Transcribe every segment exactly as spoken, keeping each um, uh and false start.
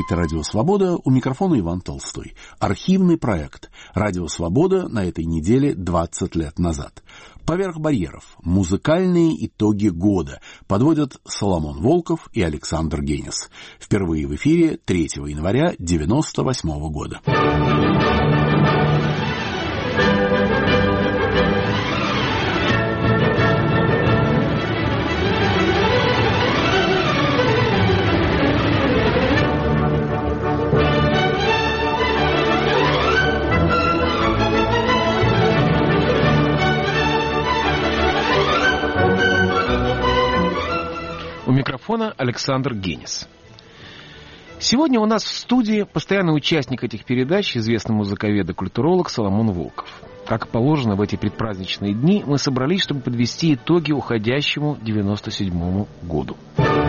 Это «Радио Свобода», у микрофона Иван Толстой. Архивный проект «Радио Свобода» на этой неделе двадцать лет назад. Поверх барьеров. Музыкальные итоги года подводят Соломон Волков и Александр Генис. Впервые в эфире третьего января девяносто восьмого года. У микрофона Александр Генис. Сегодня у нас в студии постоянный участник этих передач, известный музыковед и культуролог Соломон Волков. Как положено, в эти предпраздничные дни мы собрались, чтобы подвести итоги уходящему девяносто седьмому году.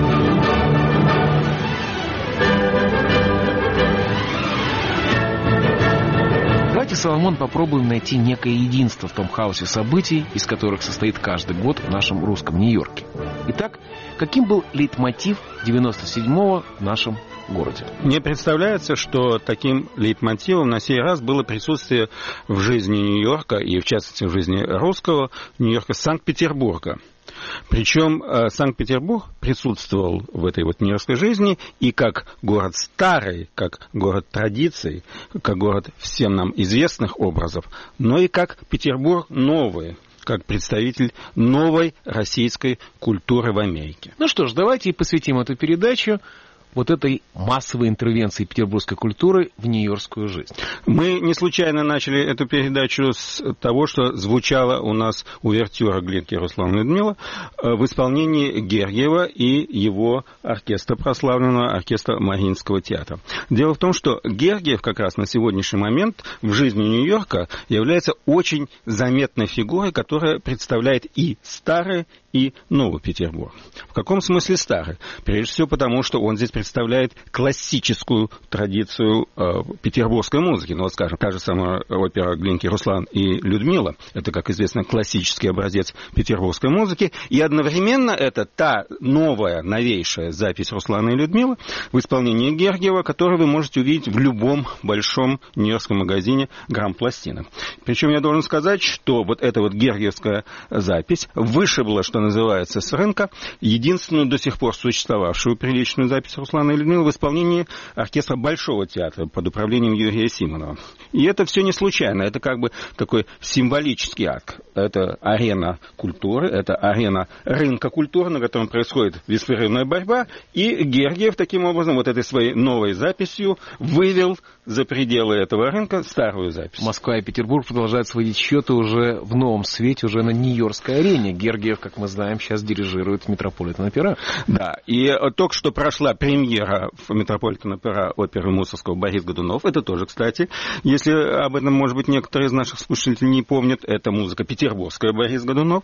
Давайте, Соломон, попробуем найти некое единство в том хаосе событий, из которых состоит каждый год в нашем русском Нью-Йорке. Итак, каким был лейтмотив девяносто седьмого в нашем городе? Мне представляется, что таким лейтмотивом на сей раз было присутствие в жизни Нью-Йорка, и в частности в жизни русского Нью-Йорка, Санкт-Петербурга. Причем Санкт-Петербург присутствовал в этой вот нью-йоркской жизни и как город старый, как город традиций, как город всем нам известных образов, но и как Петербург новый, как представитель новой российской культуры в Америке. Ну что ж, давайте и посвятим эту передачу вот этой массовой интервенции петербургской культуры в нью-йоркскую жизнь. Мы не случайно начали эту передачу с того, что звучала у нас увертюра Глинки Руслана Людмила в исполнении Гергиева и его оркестра, прославленного оркестра Мариинского театра. Дело в том, что Гергиев как раз на сегодняшний момент в жизни Нью-Йорка является очень заметной фигурой, которая представляет и старый, и Новый Петербург. В каком смысле старый? Прежде всего потому, что он здесь представляет классическую традицию э, петербургской музыки. Ну, вот, скажем, та же самая опера Глинки Руслан и Людмила. Это, как известно, классический образец петербургской музыки. И одновременно это та новая, новейшая запись Руслана и Людмилы в исполнении Гергиева, которую вы можете увидеть в любом большом нью-йоркском магазине грамм-пластинок. Причем я должен сказать, что вот эта вот гергиевская запись вышибла, что называется, с рынка единственную до сих пор существовавшую приличную запись Руслана и Людмилы в исполнении оркестра Большого театра под управлением Юрия Симонова. И это все не случайно, это как бы такой символический акт. Это арена культуры, это арена рынка культуры, на котором происходит беспрерывная борьба, и Гергиев таким образом вот этой своей новой записью вывел за пределы этого рынка старую запись. Москва и Петербург продолжают сводить счеты уже в новом свете, уже на нью-йоркской арене. Гергиев, как мы знаем, сейчас дирижирует Метрополитен-опера. Да, и только что прошла премьера в Метрополитен-опера оперы Мусорского «Борис Годунов». Это тоже, кстати, если об этом, может быть, некоторые из наших слушателей не помнят, это музыка петербургская «Борис Годунов».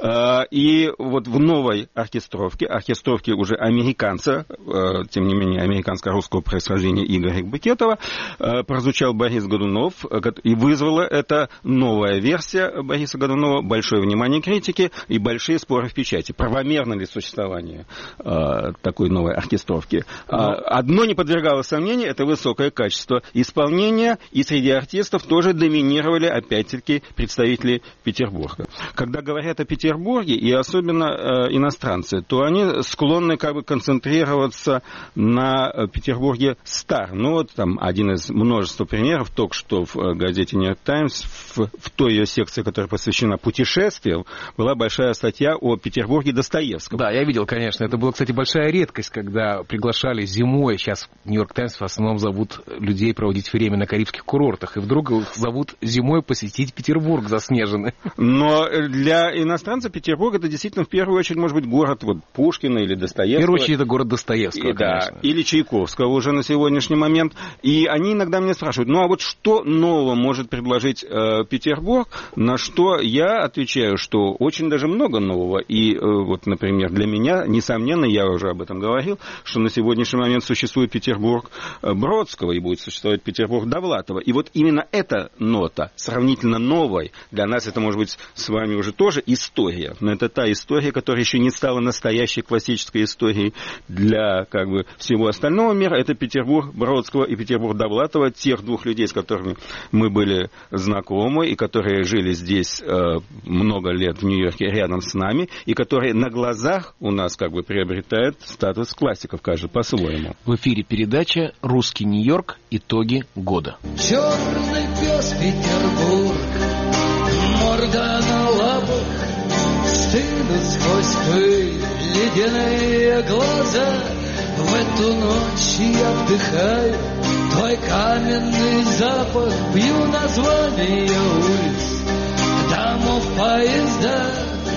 И вот в новой оркестровке, оркестровке уже американца, тем не менее, американско-русского происхождения Игоря Букетова, прозвучал Борис Годунов, и вызвала эта новая версия Бориса Годунова большое внимание критики и большие споры в печати. Правомерно ли существование э, такой новой оркестровки? Но... Одно не подвергалось сомнению, это высокое качество исполнения, и среди артистов тоже доминировали, опять-таки, представители Петербурга. Когда говорят о Петербурге, и особенно э, иностранцы, то они склонны как бы концентрироваться на Петербурге стар. Ну вот там один из множества примеров, только что в газете «Нью-Йорк Таймс», в, в той ее секции, которая посвящена путешествиям, была большая статья о Петербурге Достоевского. Да, я видел, конечно. Это была, кстати, большая редкость, когда приглашали зимой, сейчас «Нью-Йорк Таймс» в основном зовут людей проводить время на карибских курортах, и вдруг их зовут зимой посетить Петербург заснеженный. Но для иностранца Петербург это действительно в первую очередь может быть город вот, Пушкина или Достоевского. В первую очередь это город Достоевского, и, конечно. Да, или Чайковского уже на сегодняшний момент. И они иногда меня спрашивают, ну а вот что нового может предложить э, Петербург, на что я отвечаю, что очень даже много нового нового. И вот, например, для меня, несомненно, я уже об этом говорил, что на сегодняшний момент существует Петербург Бродского и будет существовать Петербург Довлатова. И вот именно эта нота, сравнительно новой, для нас это может быть с вами уже тоже история, но это та история, которая еще не стала настоящей классической историей для как бы всего остального мира. Это Петербург Бродского и Петербург Довлатова, тех двух людей, с которыми мы были знакомы и которые жили здесь э, много лет в Нью-Йорке рядом с нами, и которые на глазах у нас как бы приобретают статус классиков, каждый по-своему. В эфире передача «Русский Нью-Йорк. Итоги года». Черный пес Петербург, морда на лапах, стынут сквозь пыль ледяные глаза. В эту ночь я вдыхаю твой каменный запах, пью названия улиц, домов, поезда.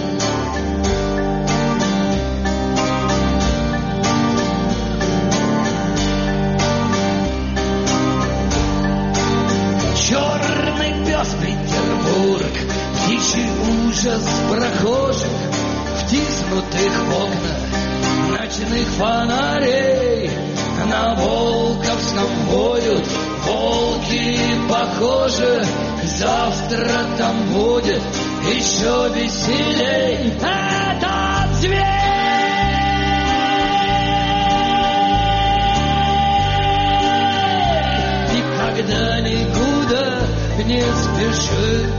Черный пес Петербург, птичий ужас прохожих, втиснутых в окна ночных фонарей. На Волковском воют волки, похоже, завтра там будет еще веселей. Этот зверь никогда никуда не спешит.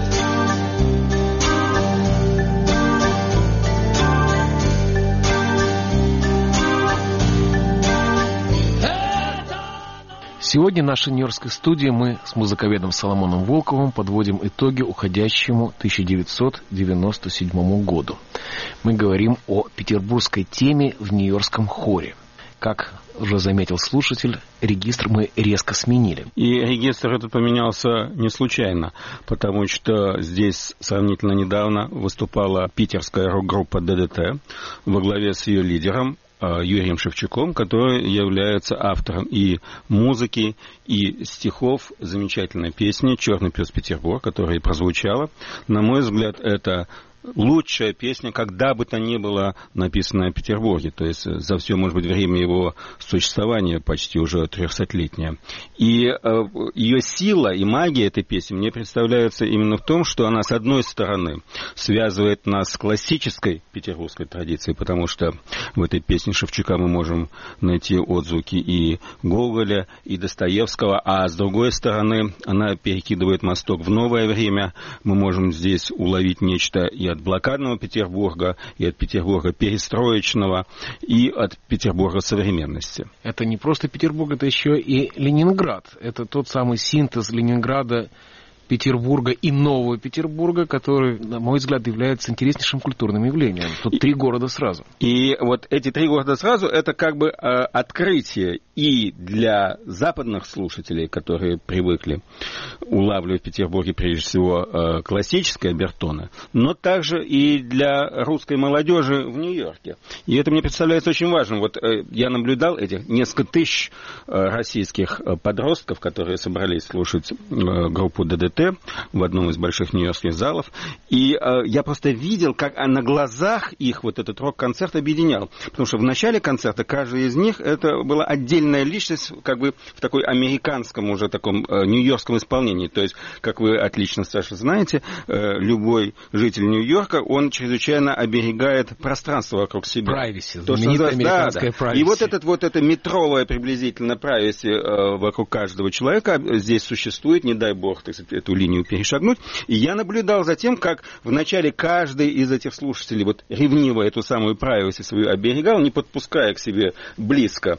Сегодня в нашей нью-йоркской студии мы с музыковедом Соломоном Волковым подводим итоги уходящему тысяча девятьсот девяносто седьмому году. Мы говорим о петербургской теме в нью-йоркском хоре. Как уже заметил слушатель, регистр мы резко сменили. И регистр этот поменялся не случайно, потому что здесь сравнительно недавно выступала питерская рок-группа ДДТ во главе с ее лидером Юрием Шевчуком, который является автором и музыки, и стихов замечательной песни «Черный пес Петербург», которая прозвучала. На мой взгляд, это лучшая песня, когда бы то ни было написанная в Петербурге, то есть за все, может быть, время его существования, почти уже трехсотлетнее. И э, ее сила и магия этой песни мне представляется именно в том, что она, с одной стороны, связывает нас с классической петербургской традицией, потому что в этой песне Шевчука мы можем найти отзвуки и Гоголя, и Достоевского, а с другой стороны, она перекидывает мосток в новое время. Мы можем здесь уловить нечто и от блокадного Петербурга, и от Петербурга перестроечного, и от Петербурга современности. Это не просто Петербург, это еще и Ленинград. Это тот самый синтез Ленинграда, Петербурга и Нового Петербурга, который, на мой взгляд, является интереснейшим культурным явлением. Тут три города сразу. И вот эти три города сразу, это как бы э, открытие и для западных слушателей, которые привыкли улавливать в Петербурге, прежде всего, э, классическое обертоны, но также и для русской молодежи в Нью-Йорке. И это мне представляется очень важным. Вот э, я наблюдал этих несколько тысяч э, российских э, подростков, которые собрались слушать э, группу ДДТ в одном из больших нью-йоркских залов. И э, я просто видел, как на глазах их вот этот рок-концерт объединял. Потому что в начале концерта каждый из них это была отдельная личность, как бы в такой американском уже таком э, нью-йоркском исполнении. То есть, как вы отлично, Саша, знаете, э, любой житель Нью-Йорка, он чрезвычайно оберегает пространство вокруг себя. Privacy, То, знаменитая что, американская да, да. privacy. И вот этот вот это метровое приблизительно privacy э, вокруг каждого человека здесь существует, не дай бог, так сказать, эту линию перешагнуть. И я наблюдал за тем, как вначале каждый из этих слушателей вот ревниво эту самую privacy свою оберегал, не подпуская к себе близко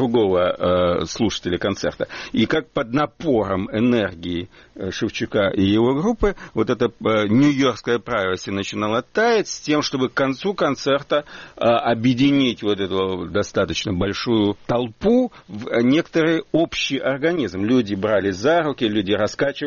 другого э, слушателя концерта. И как под напором энергии э, Шевчука и его группы вот эта э, нью-йоркская privacy начинала таять с тем, чтобы к концу концерта э, объединить вот эту достаточно большую толпу в некоторый общий организм. Люди брались за руки, люди раскачивались вместе,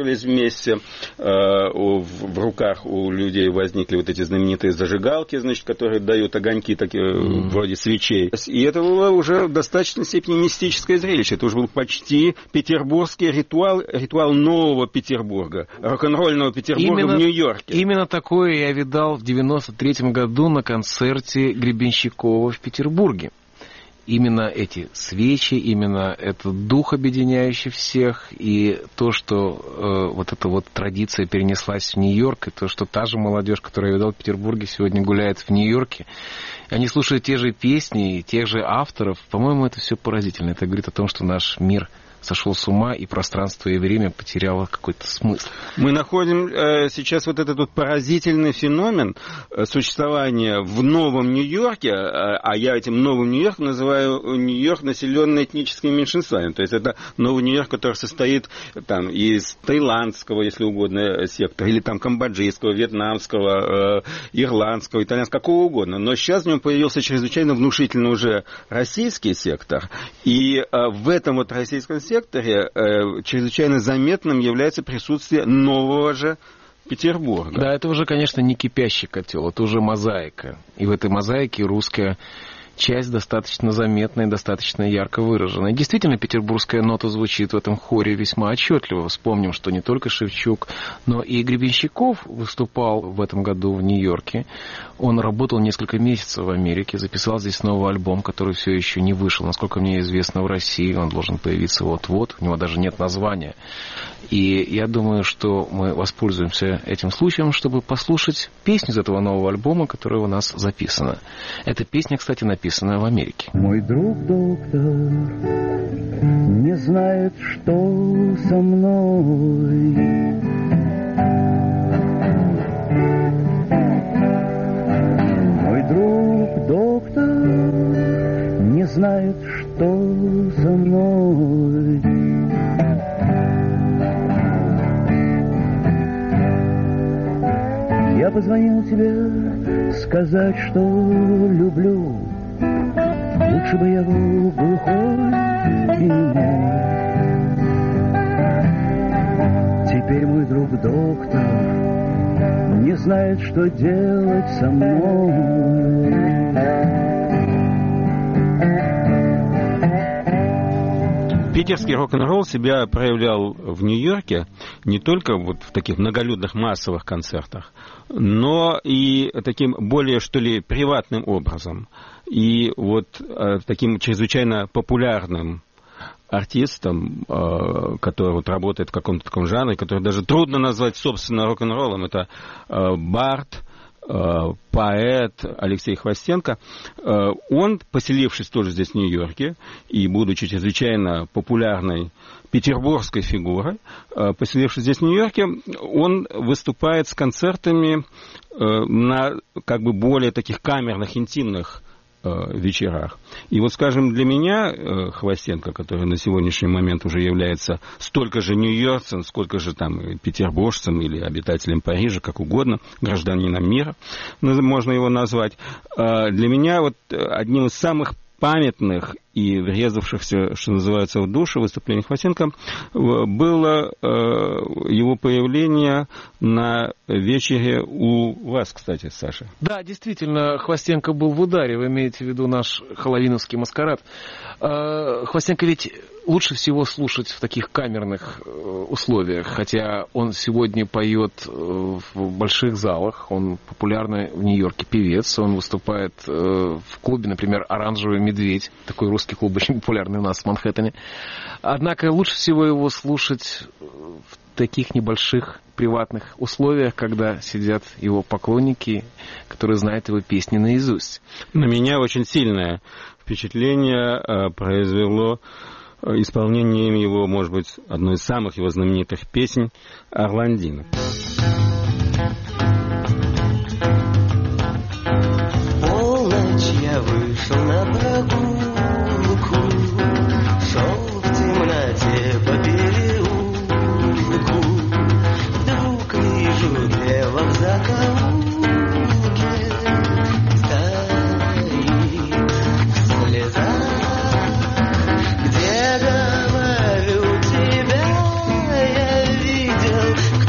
месте э, в руках у людей возникли вот эти знаменитые зажигалки, значит, которые дают огоньки, такие, mm. вроде свечей. И это было уже в достаточной степени мистическое зрелище. Это уже был почти петербургский ритуал, ритуал нового Петербурга, рок-н-ролльного Петербурга именно, в Нью-Йорке. Именно такое я видал в девяносто третьем году на концерте Гребенщикова в Петербурге. Именно эти свечи, именно этот дух, объединяющий всех, и то, что э, вот эта вот традиция перенеслась в Нью-Йорк, и то, что та же молодежь, которую я видал в Петербурге, сегодня гуляет в Нью-Йорке, они слушают те же песни, тех же авторов, по-моему, это все поразительно. Это говорит о том, что наш мир сошел с ума, и пространство и время потеряло какой-то смысл. Мы находим э, сейчас вот этот вот поразительный феномен э, существования в новом Нью-Йорке, э, а я этим новым Нью-Йорком называю Нью-Йорк, населенный этническими меньшинствами. То есть это новый Нью-Йорк, который состоит там, из таиландского, если угодно, сектора, или там камбоджийского, вьетнамского, э, ирландского, итальянского, какого угодно. Но сейчас в нем появился чрезвычайно внушительный уже российский сектор, и э, в этом вот российском секторе секторе э, чрезвычайно заметным является присутствие нового же Петербурга. Да, это уже, конечно, не кипящий котел, это уже мозаика. И в этой мозаике русская часть достаточно заметная, достаточно ярко выраженная. Действительно, петербургская нота звучит в этом хоре весьма отчетливо. Вспомним, что не только Шевчук, но и Гребенщиков выступал в этом году в Нью-Йорке. Он работал несколько месяцев в Америке, записал здесь новый альбом, который все еще не вышел. Насколько мне известно, в России он должен появиться вот-вот. У него даже нет названия. И я думаю, что мы воспользуемся этим случаем, чтобы послушать песню из этого нового альбома, которая у нас записана. Эта песня, кстати, написана в Америке. Мой друг доктор не знает, что со мной. Мой друг доктор не знает, что со мной. Я позвонил тебе сказать, что люблю. Лучше бы я был глухой и немой. Теперь мой друг доктор не знает, что делать со мной. Питерский рок-н-ролл себя проявлял в Нью-Йорке не только вот в таких многолюдных массовых концертах, но и таким более, что ли, приватным образом. И вот э, таким чрезвычайно популярным артистом, э, который вот работает в каком-то таком жанре, который даже трудно назвать, собственно, рок-н-роллом, это э, бард, поэт Алексей Хвостенко, он, поселившись тоже здесь в Нью-Йорке и будучи чрезвычайно популярной петербургской фигурой, поселившись здесь в Нью-Йорке, он выступает с концертами на как бы более таких камерных, интимных вечерах. И вот, скажем, для меня Хвостенко, который на сегодняшний момент уже является столько же нью-йоркцем, сколько же там петербуржцем или обитателем Парижа, как угодно, гражданином мира, можно его назвать, для меня вот одним из самых памятных и врезавшихся, что называется, в душу выступления Хвостенко было э, его появление на вечере у вас, кстати, Саша. Да, действительно, Хвостенко был в ударе, вы имеете в виду наш хэллоуиновский маскарад. Э, Хвостенко ведь лучше всего слушать в таких камерных условиях, хотя он сегодня поет в больших залах, он популярный в Нью-Йорке певец, он выступает в клубе, например, «Оранжевый медведь», такой русский клуб, очень популярный у нас в Манхэттене. Однако лучше всего его слушать в таких небольших приватных условиях, когда сидят его поклонники, которые знают его песни наизусть. На меня очень сильное впечатление произвело исполнением его, может быть, одной из самых его знаменитых песен «Орландина». Полночь я вышел на прогулку, шел в темноте по переулку, вдруг вижу лево в закоулке стоит слеза. Говорю, тебя я видел,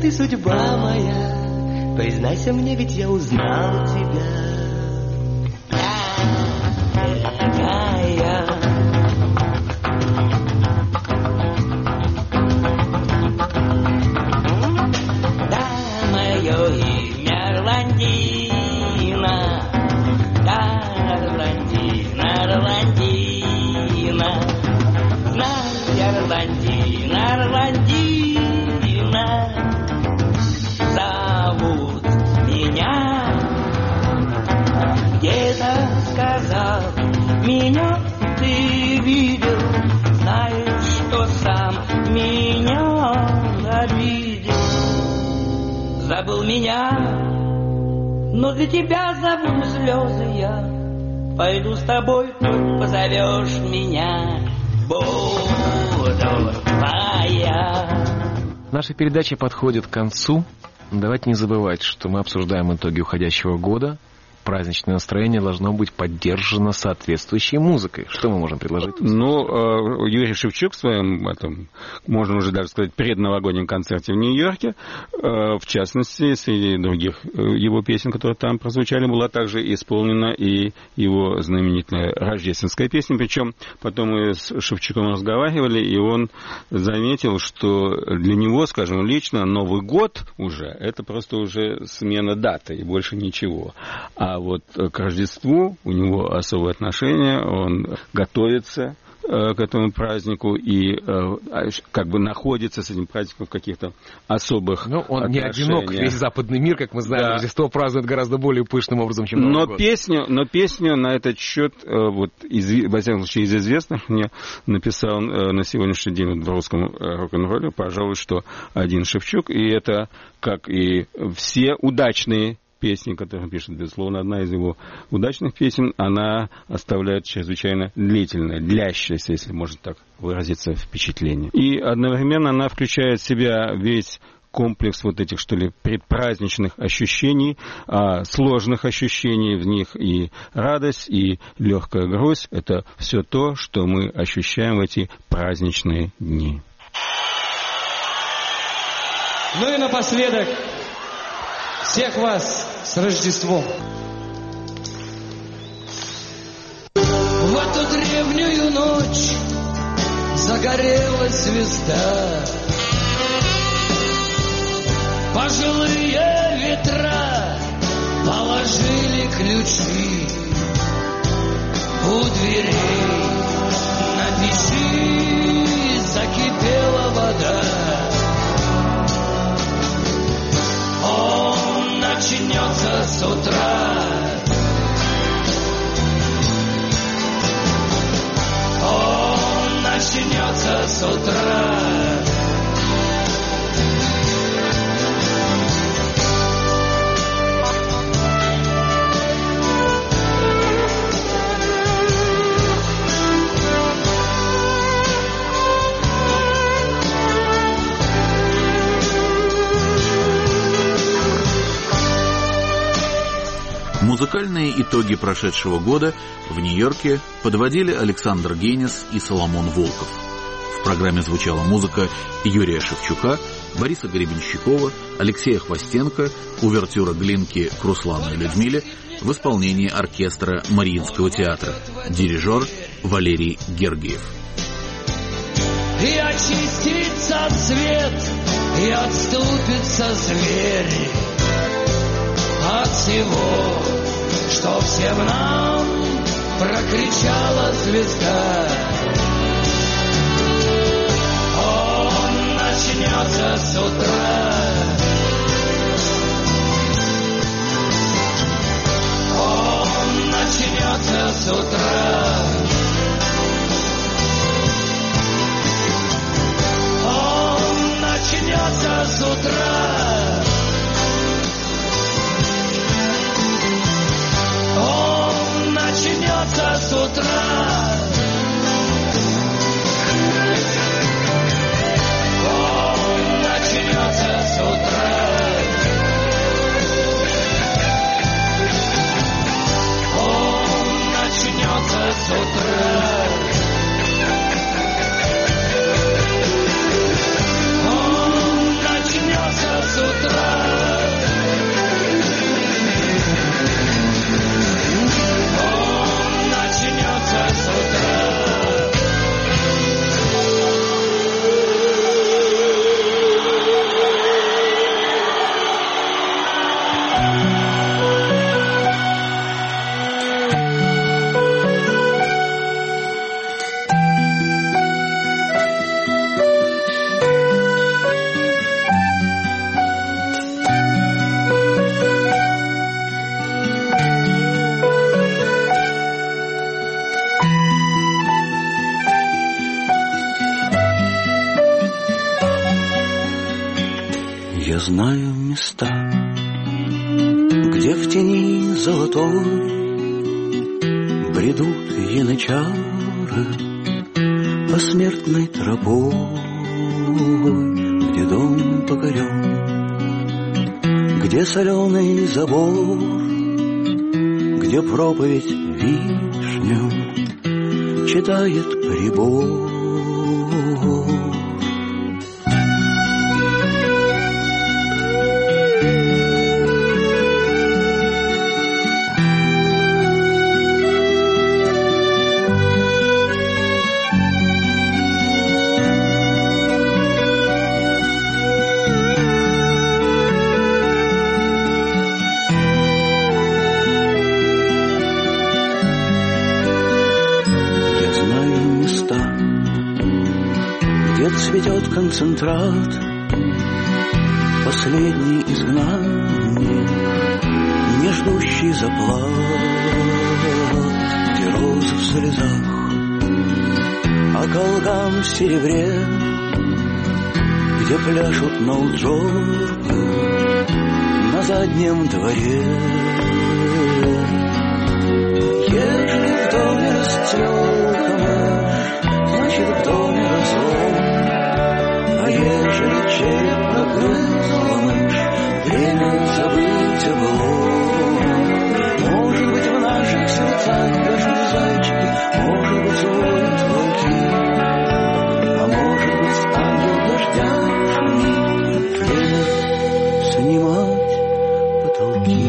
ты судьба моя. Признайся мне, ведь я узнал тебя. Такая. Да, мое имя Орландина. Да, Орландина, Орландина. Знай, Орландина, Орландина. Зовут меня. Где-то сказал, меня ты видел. Знаешь, что сам меня обидел. Забыл меня, но для тебя забуду слезы я. Пойду с тобой, хоть позовешь меня. Буду твоя. Наша передача подходит к концу. Давайте не забывать, что мы обсуждаем итоги уходящего года. Праздничное настроение должно быть поддержано соответствующей музыкой. Что мы можем предложить? Ну, Юрий Шевчук в своем, этом, можно уже даже сказать, предновогоднем концерте в Нью-Йорке, в частности, среди других его песен, которые там прозвучали, была также исполнена и его знаменитая рождественская песня. Причем потом мы с Шевчуком разговаривали, и он заметил, что для него, скажем, лично Новый год уже, это просто уже смена даты и больше ничего. А А вот к Рождеству у него особое отношение, он готовится к этому празднику и как бы находится с этим праздником в каких-то особых Ну, он отношениях. не одинок, весь западный мир, как мы знаем, да. Рождество празднует гораздо более пышным образом, чем Новый но год. Песню, но песню на этот счет, вот, из, во всяком случае, из известных мне написал на сегодняшний день в русском рок-н-ролле, пожалуй, что один Шевчук, и это, как и все удачные песни, которые он пишет, безусловно, одна из его удачных песен, она оставляет чрезвычайно длительное, длящееся, если можно так выразиться, впечатление. И одновременно она включает в себя весь комплекс вот этих, что ли, предпраздничных ощущений, а, сложных ощущений, в них и радость, и легкая грусть. Это все то, что мы ощущаем в эти праздничные дни. Ну и напоследок, всех вас с Рождеством! В эту древнюю ночь загорелась звезда. Пожилые ветра положили ключи у дверей. На печи закипела вода. Он начнется с утра. Он начнется с утра. Музыкальные итоги прошедшего года в Нью-Йорке подводили Александр Генис и Соломон Волков. В программе звучала музыка Юрия Шевчука, Бориса Гребенщикова, Алексея Хвостенко, увертюра Глинки к Руслану и Людмиле в исполнении оркестра Мариинского театра, дирижер Валерий Гергиев. И очистится цвет, и отступится зверь от всего, что всем нам прокричала звезда. Он начнется с утра. Он начнется с утра. Он начнется с утра. Он начнется с утра. Он начнется с утра. Он начнется знаю места, где в тени золотой бредут янычары посмертной тропой, где дом покорен, где соленый забор, где проповедь вишню читает прибор. Цветет концентрат, последний изгнанник, не ждущий заплат, где розы в слезах, а колган в серебре, где пляшут ноуджорпы на заднем дворе. Если в доме расцвел камыш, значит в доме разлом. А ежели череп прогрызла мышь, время забыть о былом. Может быть, в наших сердцах дождут зайчики, может быть, воют волки, а может быть, ангел дождя шумит, время снимать потолки.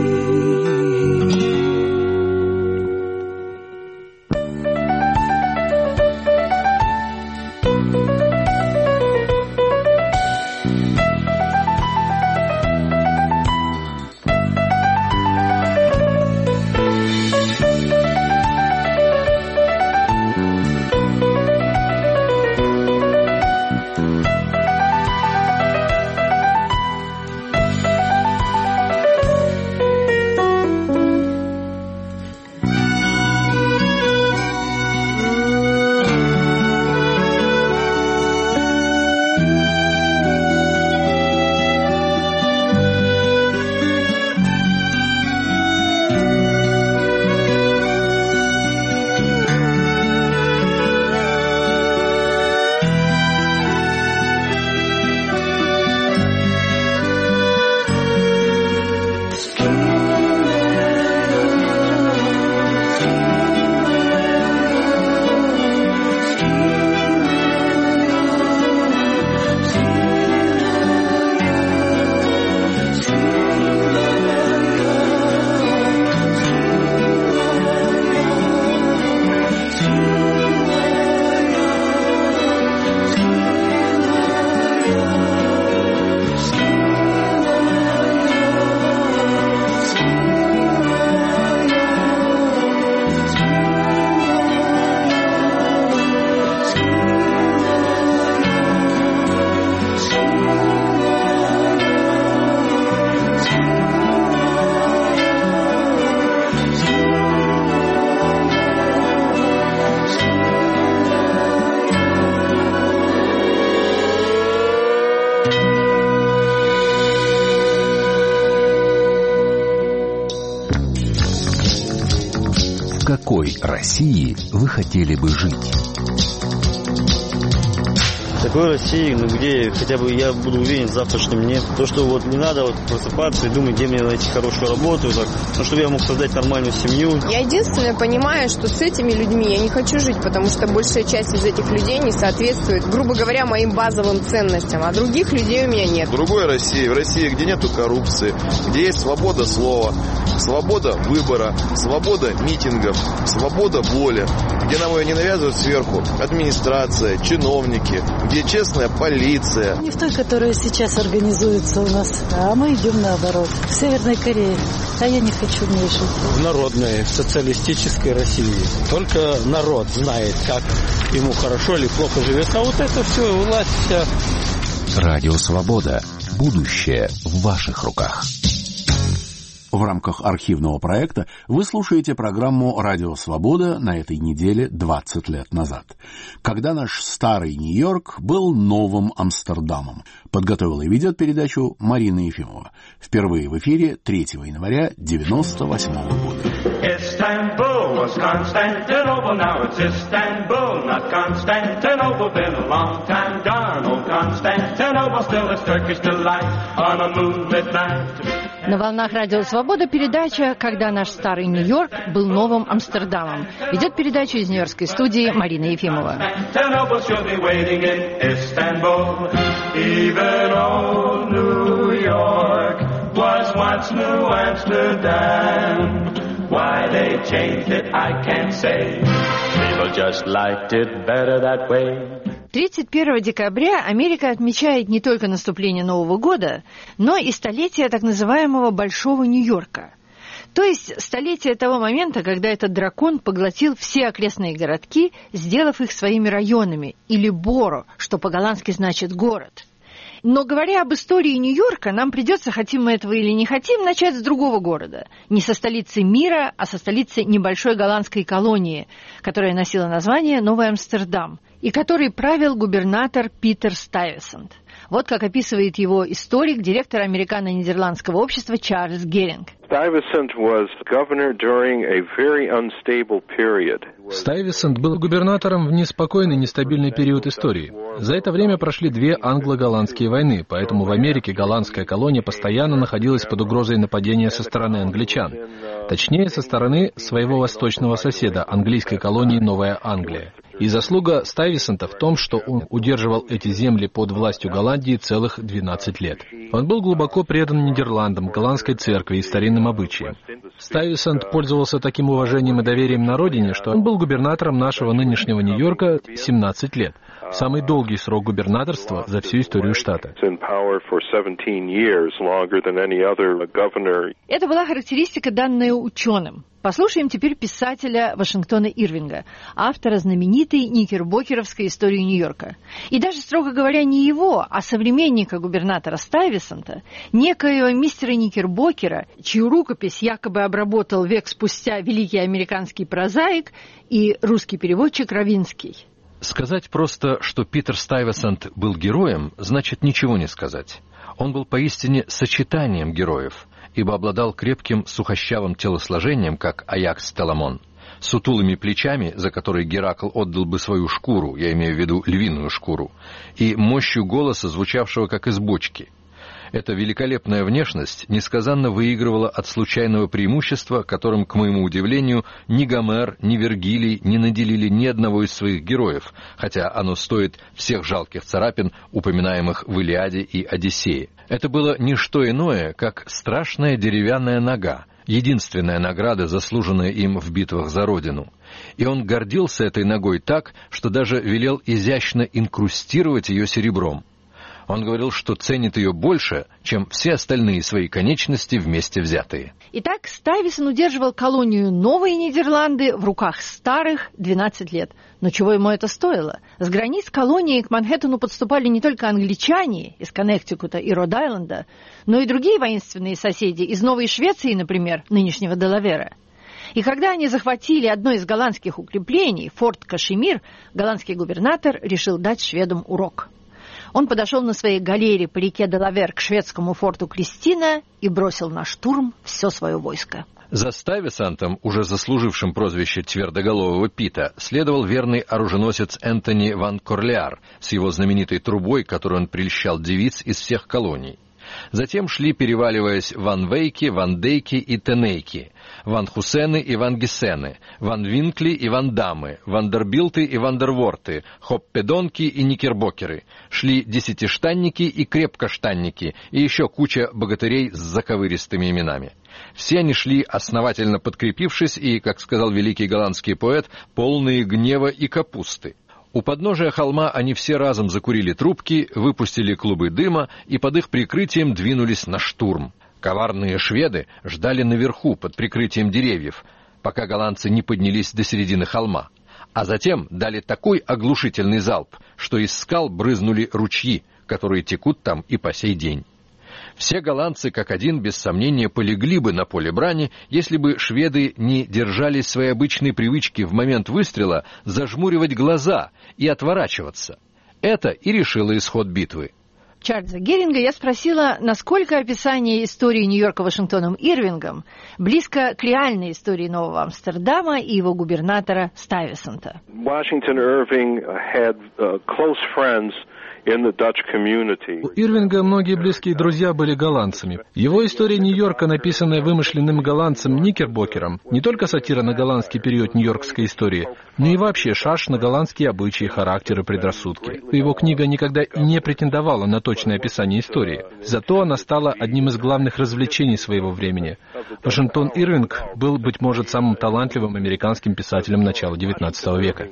В какой России вы хотели бы жить? В такой России, ну, где хотя бы я буду уверен в завтрашнем дне. То, что вот не надо вот просыпаться и думать, где мне найти хорошую работу, так, ну, чтобы я мог создать нормальную семью. Я единственное понимаю, что с этими людьми я не хочу жить, потому что большая часть из этих людей не соответствует, грубо говоря, моим базовым ценностям, а других людей у меня нет. В другой России, в России, где нету коррупции, где есть свобода слова, свобода выбора, свобода митингов, свобода воли, где нам ее не навязывают сверху администрация, чиновники, где честная полиция. Не в той, которая сейчас организуется у нас, а мы идем наоборот. В Северной Корее. А я не хочу в ней жить. В народной, социалистической России. Только народ знает, как ему хорошо или плохо живется. А вот это все, власть вся. Радио Свобода. Будущее в ваших руках. В рамках архивного проекта вы слушаете программу «Радио Свобода» на этой неделе двадцать лет назад. Когда наш старый Нью-Йорк был новым Амстердамом. Подготовила и ведет передачу Марина Ефимова. Впервые в эфире третьего января девяносто восьмого года. Istanbul was Constantinople, now it's Istanbul, not Constantinople. Been a long time gone, old Constantinople, still a Turkish delight on a moonlit night. На волнах Радио Свобода передача «Когда наш старый Нью-Йорк был новым Амстердамом». Ведет передачу из нью-йоркской студии Марина Ефимова. Why they changed it, I can't say. People just liked it better that way. тридцать первого декабря Америка отмечает не только наступление Нового года, но и столетие так называемого Большого Нью-Йорка. То есть столетие того момента, когда этот дракон поглотил все окрестные городки, сделав их своими районами, или боро, что по-голландски значит «город». Но говоря об истории Нью-Йорка, нам придется, хотим мы этого или не хотим, начать с другого города. Не со столицы мира, а со столицы небольшой голландской колонии, которая носила название Новый Амстердам, и которой правил губернатор Питер Стуйвесант. Вот как описывает его историк, директор американо-нидерландского общества Чарльз Геринг. Стуйвесант был губернатором в неспокойный, нестабильный период истории. За это время прошли две англо-голландские войны, поэтому в Америке голландская колония постоянно находилась под угрозой нападения со стороны англичан. Точнее, со стороны своего восточного соседа, английской колонии Новая Англия. И заслуга Стуйвесанта в том, что он удерживал эти земли под властью Голландии целых двенадцать лет. Он был глубоко предан Нидерландам, голландской церкви и старинным обычаям. Стуйвесант пользовался таким уважением и доверием на родине, что он был губернатором нашего нынешнего Нью-Йорка семнадцать лет. Самый долгий срок губернаторства за всю историю штата. Это была характеристика, данная ученым. Послушаем теперь писателя Вашингтона Ирвинга, автора знаменитой никербокеровской истории Нью-Йорка. И даже, строго говоря, не его, а современника губернатора Стуйвесанта, некоего мистера Никербокера, чью рукопись якобы обработал век спустя великий американский прозаик и русский переводчик Равинский. Сказать просто, что Питер Стуйвесант был героем, значит ничего не сказать. Он был поистине сочетанием героев, ибо обладал крепким сухощавым телосложением, как Аякс Теламон, сутулыми плечами, за которые Геракл отдал бы свою шкуру, я имею в виду львиную шкуру, и мощью голоса, звучавшего как из бочки. Эта великолепная внешность несказанно выигрывала от случайного преимущества, которым, к моему удивлению, ни Гомер, ни Вергилий не наделили ни одного из своих героев, хотя оно стоит всех жалких царапин, упоминаемых в Илиаде и Одиссее. Это было не что иное, как страшная деревянная нога, единственная награда, заслуженная им в битвах за родину. И он гордился этой ногой так, что даже велел изящно инкрустировать ее серебром. Он говорил, что ценит ее больше, чем все остальные свои конечности вместе взятые. Итак, Стуйвесант удерживал колонию Новые Нидерланды в руках старых двенадцать лет. Но чего ему это стоило? С границ колонии к Манхэттену подступали не только англичане из Коннектикута и Род-Айленда, но и другие воинственные соседи из Новой Швеции, например, нынешнего Делавера. И когда они захватили одно из голландских укреплений, форт Кашемир, голландский губернатор решил дать шведам урок. Он подошел на своей галере по реке Делавер к шведскому форту Кристина и бросил на штурм все свое войско. За Стуйвесантом, уже заслужившим прозвище Твердоголового Пита, следовал верный оруженосец Энтони ван Корлеар с его знаменитой трубой, которой он прельщал девиц из всех колоний. Затем шли, переваливаясь, Ван Вейки, Ван Дейки и Тенейки, Ван Хусены и Ван Гессены, Ван Винкли и Ван Дамы, Вандербилты и Вандерворты, Хоппедонки и Никербокеры. Шли десятиштанники и крепкоштанники, и еще куча богатырей с заковыристыми именами. Все они шли, основательно подкрепившись, и, как сказал великий голландский поэт, полные гнева и капусты. У подножия холма они все разом закурили трубки, выпустили клубы дыма и под их прикрытием двинулись на штурм. Коварные шведы ждали наверху под прикрытием деревьев, пока голландцы не поднялись до середины холма, а затем дали такой оглушительный залп, что из скал брызнули ручьи, которые текут там и по сей день. Все голландцы, как один, без сомнения, полегли бы на поле брани, если бы шведы не держались своей обычной привычки в момент выстрела зажмуривать глаза и отворачиваться. Это и решило исход битвы. Чарльза Геринга я спросила, насколько описание истории Нью-Йорка Вашингтоном Ирвингом близко к реальной истории Нового Амстердама и его губернатора Стuyvesant. Washington Irving had uh, close friends in the Dutch community. У Ирвинга многие близкие друзья были голландцами. Его история Нью-Йорка, написанная вымышленным голландцем Никербокером, не только сатира на голландский период нью-йоркской истории, но и вообще шарж на голландские обычаи, характеры, предрассудки. Его книга никогда и не претендовала на точное описание истории. Зато она стала одним из главных развлечений своего времени. Вашингтон Ирвинг был, быть может, самым талантливым американским писателем начала девятнадцатого века.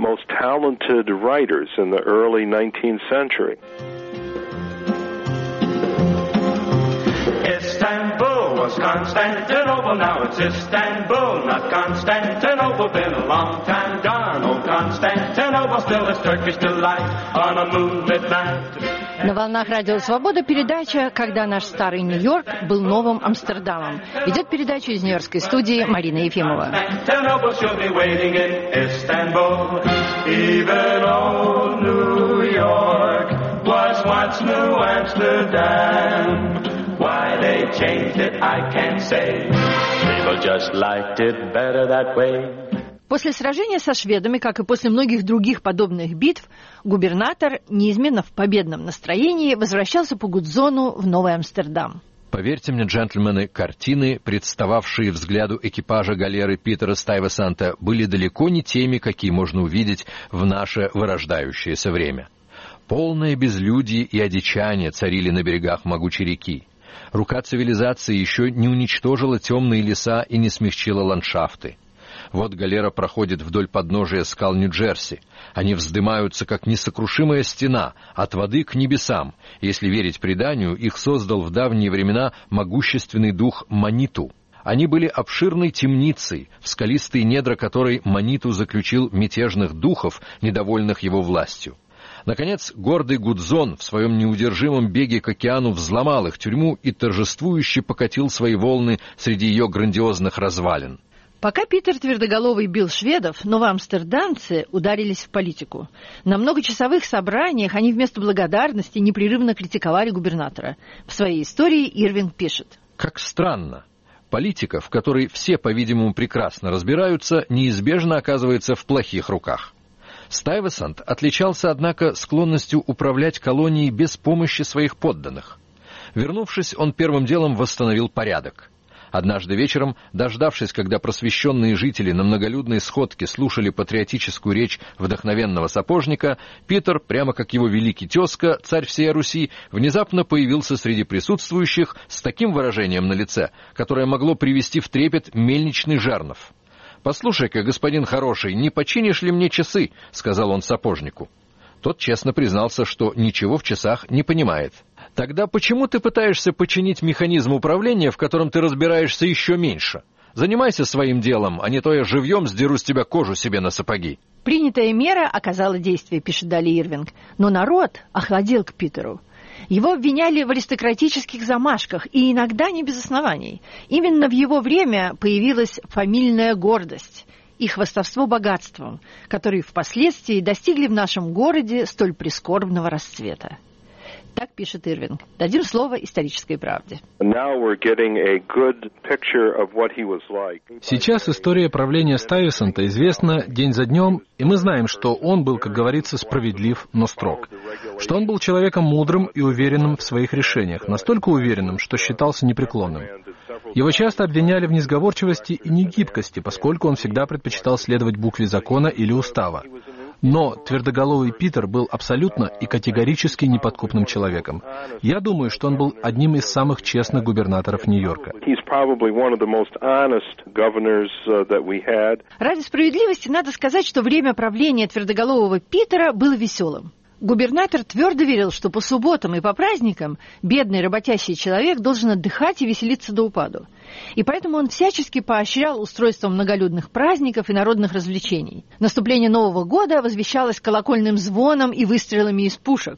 Istanbul was Constantinople, now it's Istanbul, not Constantinople. Been a long time gone, old Constantinople, still is Turkish delight on a moonlit night. На волнах Радио Свобода передача «Когда наш старый Нью-Йорк был новым Амстердамом». Ведет передачу из нью-йоркской студии Марина Ефимова. Why they changed it, I can't say. People just liked it better that way. После сражения со шведами, как и после многих других подобных битв, губернатор, неизменно в победном настроении, возвращался по Гудзону в Новый Амстердам. Поверьте мне, джентльмены, картины, представавшие взгляду экипажа галеры Питера Стuyvesant, были далеко не теми, какие можно увидеть в наше вырождающееся время. Полное безлюдье и одичание царили на берегах могучей реки. Рука цивилизации еще не уничтожила темные леса и не смягчила ландшафты. Вот галера проходит вдоль подножия скал Нью-Джерси. Они вздымаются, как несокрушимая стена, от воды к небесам. Если верить преданию, их создал в давние времена могущественный дух Маниту. Они были обширной темницей, в скалистые недра которой Маниту заключил мятежных духов, недовольных его властью. Наконец, гордый Гудзон в своем неудержимом беге к океану взломал их тюрьму и торжествующе покатил свои волны среди ее грандиозных развалин. Пока Питер Твердоголовый бил шведов, новоамстердамцы ударились в политику. На многочасовых собраниях они вместо благодарности непрерывно критиковали губернатора. В своей истории Ирвинг пишет: «Как странно. Политика, в которой все, по-видимому, прекрасно разбираются, неизбежно оказывается в плохих руках. Стuyvesant отличался, однако, склонностью управлять колонией без помощи своих подданных. Вернувшись, он первым делом восстановил порядок. Однажды вечером, дождавшись, когда просвещенные жители на многолюдной сходке слушали патриотическую речь вдохновенного сапожника, Питер, прямо как его великий тезка, царь всей Руси, внезапно появился среди присутствующих с таким выражением на лице, которое могло привести в трепет мельничный жернов. «Послушай-ка, господин хороший, не починишь ли мне часы?» — сказал он сапожнику. Тот честно признался, что ничего в часах не понимает. «Тогда почему ты пытаешься починить механизм управления, в котором ты разбираешься еще меньше? Занимайся своим делом, а не то я живьем сдеру с тебя кожу себе на сапоги». Принятая мера оказала действие, пишет далее Ирвинг, но народ охладел к Питеру. Его обвиняли в аристократических замашках, и иногда не без оснований. Именно в его время появилась фамильная гордость и хвастовство богатством, которые впоследствии достигли в нашем городе столь прискорбного расцвета. Так пишет Ирвинг. Дадим слово исторической правде. Сейчас история правления Стuyvesant известна день за днем, и мы знаем, что он был, как говорится, справедлив, но строг. Что он был человеком мудрым и уверенным в своих решениях, настолько уверенным, что считался непреклонным. Его часто обвиняли в несговорчивости и негибкости, поскольку он всегда предпочитал следовать букве закона или устава. Но Твердоголовый Питер был абсолютно и категорически неподкупным человеком. Я думаю, что он был одним из самых честных губернаторов Нью-Йорка. Ради справедливости надо сказать, что время правления Твердоголового Питера было веселым. Губернатор твердо верил, что по субботам и по праздникам бедный работящий человек должен отдыхать и веселиться до упаду. И поэтому он всячески поощрял устройство многолюдных праздников и народных развлечений. Наступление Нового года возвещалось колокольным звоном и выстрелами из пушек.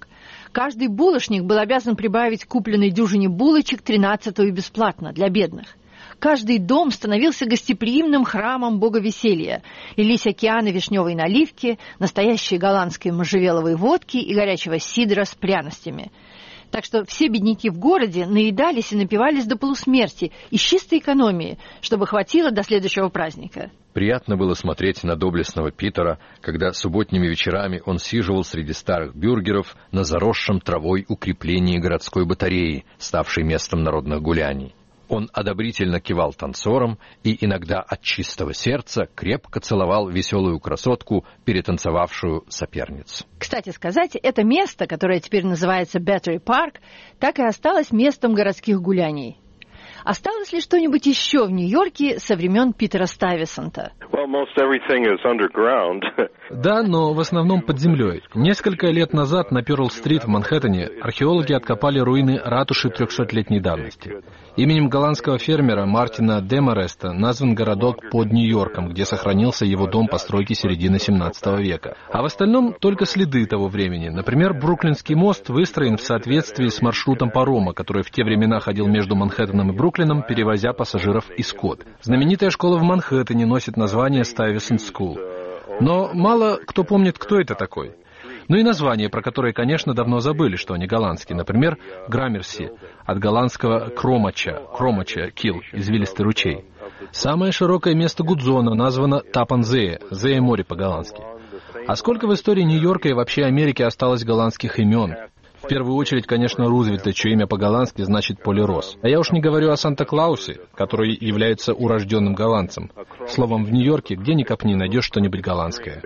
Каждый булочник был обязан прибавить к купленной дюжине булочек тринадцатую бесплатно для бедных. Каждый дом становился гостеприимным храмом бога веселья. Лились океаны вишневой наливки, настоящей голландской можжевеловой водки и горячего сидра с пряностями. Так что все бедняки в городе наедались и напивались до полусмерти из чистой экономии, чтобы хватило до следующего праздника. Приятно было смотреть на доблестного Питера, когда субботними вечерами он сиживал среди старых бюргеров на заросшем травой укреплении городской батареи, ставшей местом народных гуляний. Он одобрительно кивал танцорам и иногда от чистого сердца крепко целовал веселую красотку, перетанцевавшую соперницу. Кстати сказать, это место, которое теперь называется Battery Park, так и осталось местом городских гуляний. Осталось ли что-нибудь еще в Нью-Йорке со времен Питера Стайвесанта? Well, most everything is underground. Да, но в основном под землей. Несколько лет назад на Пёрл-стрит в Манхэттене археологи откопали руины ратуши трехсотлетней давности. Именем голландского фермера Мартина Демареста назван городок под Нью-Йорком, где сохранился его дом постройки середины семнадцатого века. А в остальном только следы того времени. Например, Бруклинский мост выстроен в соответствии с маршрутом парома, который в те времена ходил между Манхэттеном и Бруклином, перевозя пассажиров и скот. Знаменитая школа в Манхэттене носит название Stuyvesant School. Но мало кто помнит, кто это такой. Ну и названия, про которые, конечно, давно забыли, что они голландские. Например, Граммерси, от голландского кромача, кромача, кил, извилистый ручей. Самое широкое место Гудзона названо Тапанзее, Зее море по-голландски. А сколько в истории Нью-Йорка и вообще Америки осталось голландских имен? В первую очередь, конечно, Рузвельта, чье имя по-голландски значит «полирос». А я уж не говорю о Санта-Клаусе, который является урожденным голландцем. Словом, в Нью-Йорке, где ни копни, найдешь что-нибудь голландское.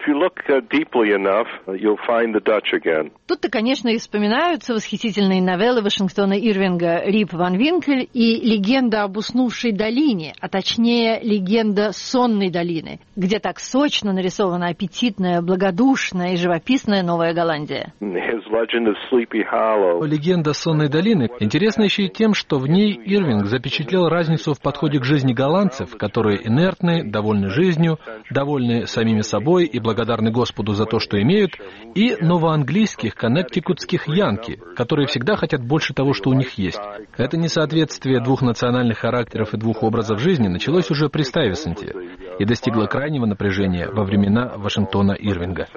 Тут-то, конечно, и вспоминаются восхитительные новеллы Вашингтона Ирвинга «Рип Ван Винкель» и «Легенда об уснувшей долине», а точнее «Легенда сонной долины», где так сочно нарисована аппетитная, благодушная и живописная Новая Голландия. Легенда сонной долины интересна еще и тем, что в ней Ирвинг запечатлел разницу в подходе к жизни голландцев, которые инертны, довольны жизнью, довольны самими собой и благодарны Господу за то, что имеют, и новоанглийских коннектикутских янки, которые всегда хотят больше того, что у них есть. Это несоответствие двух национальных характеров и двух образов жизни началось уже при Стайвесанте и достигло крайнего напряжения во времена Вашингтона Ирвинга.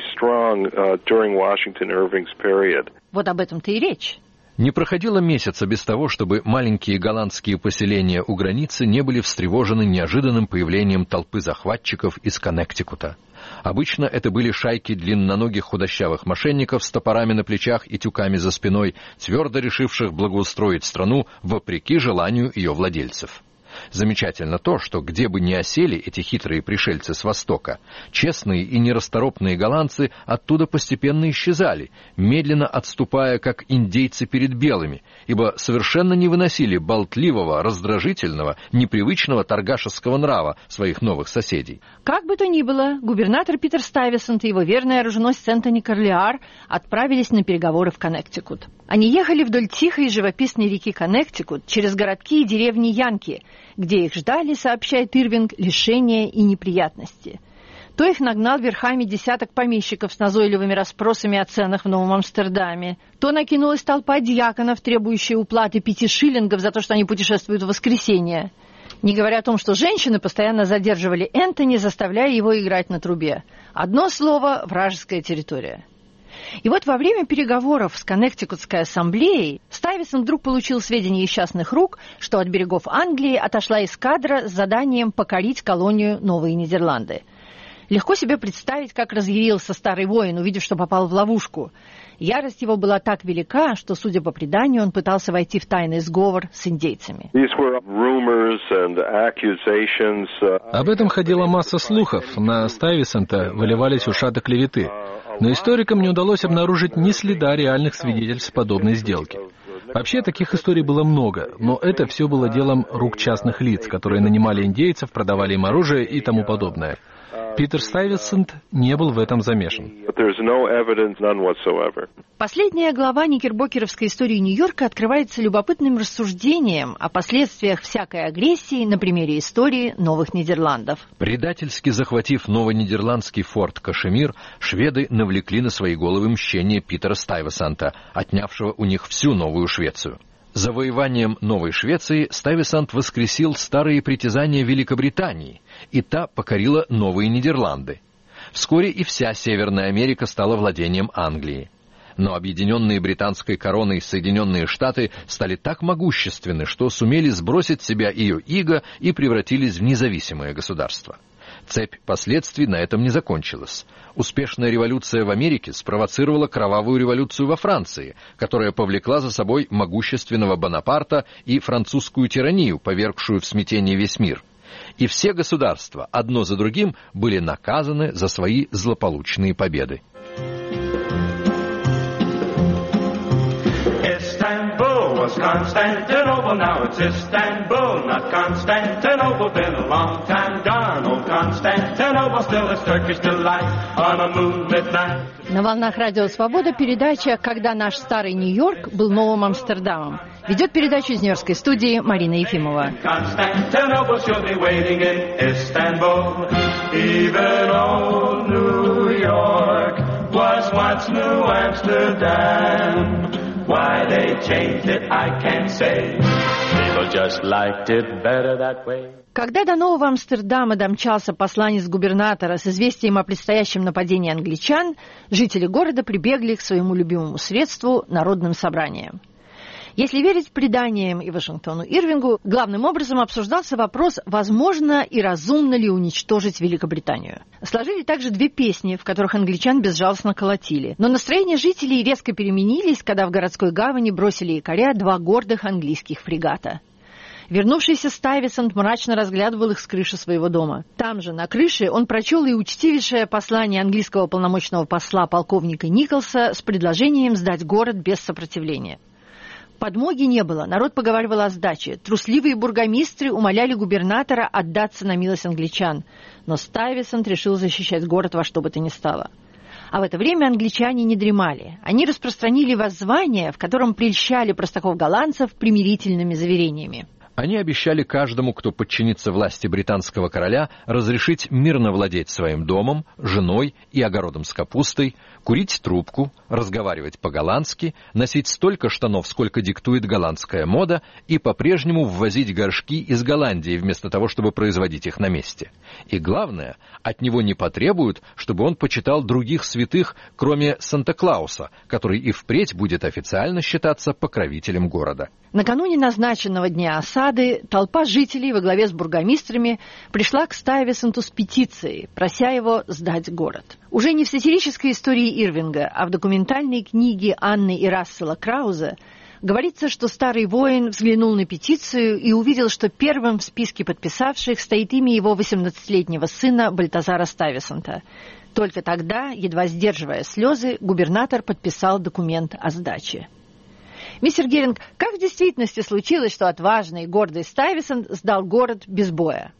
Вот об этом-то и речь. Не проходило месяца без того, чтобы маленькие голландские поселения у границы не были встревожены неожиданным появлением толпы захватчиков из Коннектикута. Обычно это были шайки длинноногих худощавых мошенников с топорами на плечах и тюками за спиной, твердо решивших благоустроить страну вопреки желанию ее владельцев. Замечательно то, что где бы ни осели эти хитрые пришельцы с Востока, честные и нерасторопные голландцы оттуда постепенно исчезали, медленно отступая, как индейцы перед белыми, ибо совершенно не выносили болтливого, раздражительного, непривычного торгашеского нрава своих новых соседей. Как бы то ни было, губернатор Питер Стайвесант и его верный оруженосец Энтони Корлеар отправились на переговоры в Коннектикут. Они ехали вдоль тихой и живописной реки Коннектикут, через городки и деревни Янки, где их ждали, сообщает Ирвинг, лишения и неприятности. То их нагнал верхами десяток помещиков с назойливыми расспросами о ценах в Новом Амстердаме, то накинулась толпа дьяконов, требующая уплаты пяти шиллингов за то, что они путешествуют в воскресенье. Не говоря о том, что женщины постоянно задерживали Энтони, заставляя его играть на трубе. Одно слово – вражеская территория. И вот во время переговоров с Коннектикутской ассамблеей Стайвесант вдруг получил сведения из частных рук, что от берегов Англии отошла эскадра с заданием покорить колонию Новые Нидерланды. Легко себе представить, как разъярился старый воин, увидев, что попал в ловушку. Ярость его была так велика, что, судя по преданию, он пытался войти в тайный сговор с индейцами. Об этом ходила масса слухов. На Стайвесанта выливались ушаты клеветы. Но историкам не удалось обнаружить ни следа реальных свидетельств подобной сделки. Вообще, таких историй было много, но это все было делом рук частных лиц, которые нанимали индейцев, продавали им оружие и тому подобное. Питер Стайвесант не был в этом замешан. Последняя глава никербокеровской истории Нью-Йорка открывается любопытным рассуждением о последствиях всякой агрессии на примере истории Новых Нидерландов. Предательски захватив новонидерландский форт Кашемир, шведы навлекли на свои головы мщение Питера Стайвесанта, отнявшего у них всю Новую Швецию. Завоеванием Новой Швеции Стайвесант воскресил старые притязания Великобритании, и та покорила Новые Нидерланды. Вскоре и вся Северная Америка стала владением Англии. Но объединенные британской короной Соединенные Штаты стали так могущественны, что сумели сбросить с себя ее иго и превратились в независимое государство. Цепь последствий на этом не закончилась. Успешная революция в Америке спровоцировала кровавую революцию во Франции, которая повлекла за собой могущественного Бонапарта и французскую тиранию, повергшую в смятение весь мир. И все государства, одно за другим, были наказаны за свои злополучные победы. Constantinople, now it's Istanbul, not Constantinople, been a long time gone. Old Constantinople, still is Turkish delight on a moonlit night. На волнах Радио Свобода передача «Когда наш старый Нью-Йорк был новым Амстердамом». Ведет передачу из Нью-Йоркской студии Марина Ефимова. Constantinople, she'll be waiting in Istanbul. Even old New York was once New Amsterdam. Why they changed it, I can't say. People just liked it better that way. Когда до Нового Амстердама домчался посланец губернатора с известием о предстоящем нападении англичан, жители города прибегли к своему любимому средству – народным собраниям. Если верить преданиям и Вашингтону Ирвингу, главным образом обсуждался вопрос, возможно и разумно ли уничтожить Великобританию. Сложили также две песни, в которых англичан безжалостно колотили. Но настроения жителей резко переменились, когда в городской гавани бросили якоря два гордых английских фрегата. Вернувшийся Стайвесант мрачно разглядывал их с крыши своего дома. Там же, на крыше, он прочел и учтивейшее послание английского полномочного посла полковника Николса с предложением сдать город без сопротивления. Подмоги не было, народ поговаривал о сдаче. Трусливые бургомистры умоляли губернатора отдаться на милость англичан. Но Стайвесант решил защищать город во что бы то ни стало. А в это время англичане не дремали. Они распространили воззвание, в котором прельщали простаков-голландцев примирительными заверениями. Они обещали каждому, кто подчинится власти британского короля, разрешить мирно владеть своим домом, женой и огородом с капустой, курить трубку, разговаривать по-голландски, носить столько штанов, сколько диктует голландская мода, и по-прежнему ввозить горшки из Голландии, вместо того, чтобы производить их на месте. И главное, от него не потребуют, чтобы он почитал других святых, кроме Санта-Клауса, который и впредь будет официально считаться покровителем города. Накануне назначенного дня осады толпа жителей во главе с бургомистрами пришла к Стайвесанту с петицией, прося его сдать город. Уже не в сатирической истории Ирвинга, а в документальной книге Анны и Рассела Крауза говорится, что старый воин взглянул на петицию и увидел, что первым в списке подписавших стоит имя его восемнадцатилетнего сына Бальтазара Стайвесанта. Только тогда, едва сдерживая слезы, губернатор подписал документ о сдаче. Мистер Геринг, как в действительности случилось, что отважный и гордый Стайвесант сдал город без боя?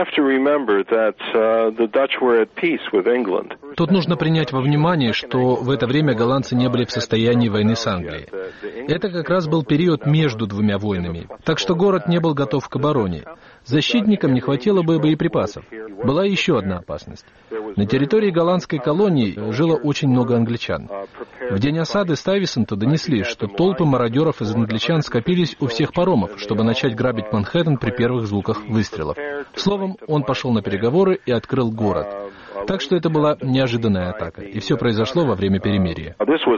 Тут нужно принять во внимание, что в это время голландцы не были в состоянии войны с Англией. Это как раз был период между двумя войнами, так что город не был готов к обороне. Защитникам не хватило бы боеприпасов. Была еще одна опасность. На территории голландской колонии жило очень много англичан. В день осады Стайвесанту донесли, что толпы мародеров из англичан скопились у всех паромов, чтобы начать грабить Манхэттен при первых звуках выстрелов. Словом, он пошел на переговоры и открыл город. Так что это была неожиданная атака, и все произошло во время перемирия.